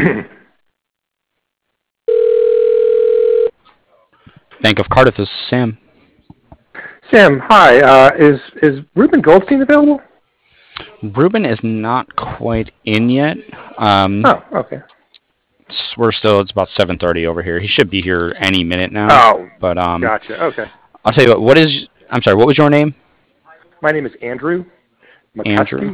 Bank of Cardiff, this is Sam. Sam, hi. Is Ruben Goldstein available? Ruben is not quite in yet. Oh, okay. It's about 7:30 over here. He should be here any minute now. Oh, But gotcha. Okay. I'll tell you I'm sorry, what was your name? My name is Andrew Andrew. McCuskey,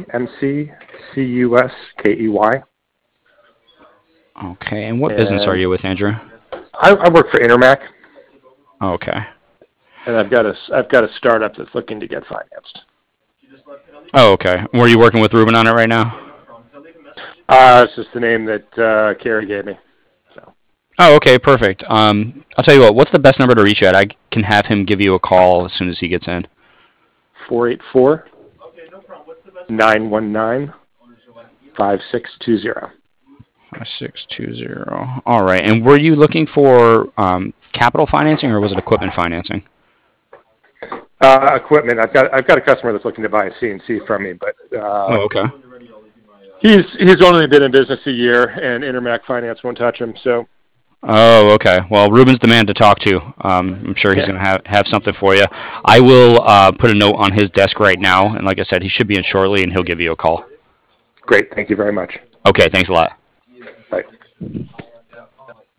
McCuskey. Okay, and what business are you with, Andrew? I work for Intermac, Okay. and I've got a startup that's looking to get financed. Oh, okay. Were you working with Ruben on it right now? It's just the name that Carrie gave me. So Oh, okay, perfect. I'll tell you what. What's the best number to reach you at? I can have him give you a call as soon as he gets in. 484-919-5620. 5620. All right. And were you looking for capital financing or was it equipment financing? Equipment. I've got a customer that's looking to buy a CNC from me, but Oh, okay. he's only been in business a year, and Intermac Finance won't touch him. So. Oh, okay. Well, Ruben's the man to talk to. I'm sure he's going to have something for you. I will put a note on his desk right now, and like I said, he should be in shortly, and he'll give you a call. Great. Thank you very much. Okay, thanks a lot. Bye.